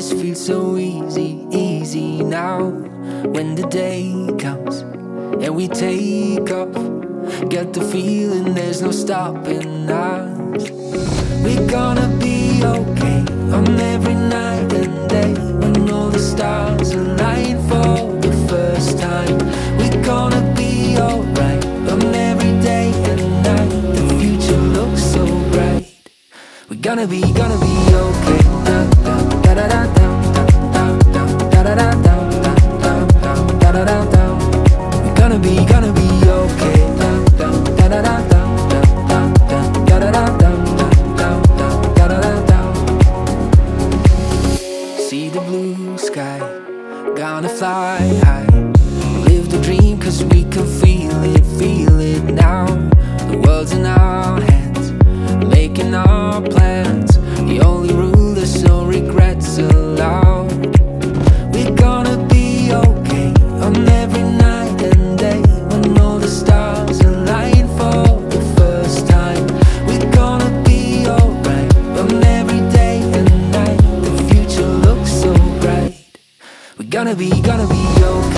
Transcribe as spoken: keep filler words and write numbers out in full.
just feels so easy, easy now. When the day comes and we take off, get the feeling there's no stopping us. We're gonna be okay on every night and day. When all the stars align for the first time, we're gonna be alright on every day and night. The future looks so bright. We're gonna be, gonna be okay. Da da da da da da da da da da da da da da. We're gonna be, gonna be okay. Da da da da da da da da da da. See the blue sky, gonna fly high. Live the dream cause we can feel it, feel it now. The world's in our hands, making our plans. The only rule is no regrets allowed. We're gonna be okay on every night and day. When all the stars align for the first time, we're gonna be alright on every day and night. The future looks so bright. We're gonna be, gonna be okay.